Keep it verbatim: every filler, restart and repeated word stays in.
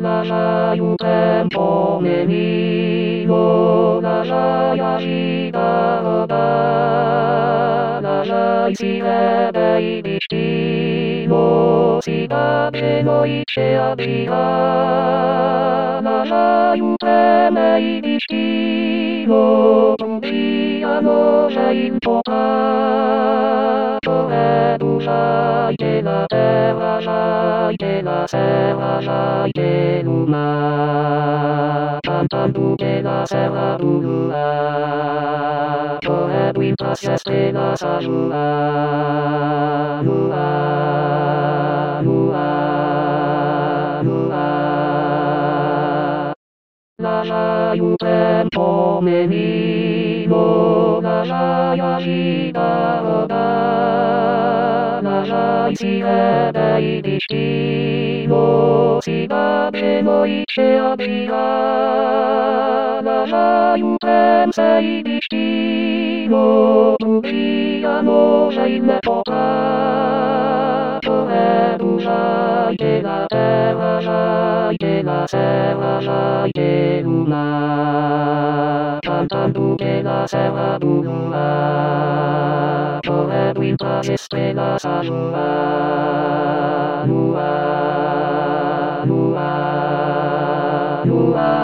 Lasciai tempo menino, lasciai agita roda, lasciai si vede il destino, si cade noi ci abita, lasciai teme il destino, tu diano sei impotato, e tu sai che la terra, sai che la serra, sai che l'uma, cantando che la serra l'uma, e quinta sieste la sajula, lua, lua, lua. Lasciai un tempo menino, lasciai agita roda, lasciai si vede il destino, si cade noi ci abita, lasciai un tempo il destino, tu diano sei impotato, e tu sai che la terra, sai che la serra, sai che l'uma, cantando che la serra l'uma, e quinta sieste la sajula, lua, lua, lua.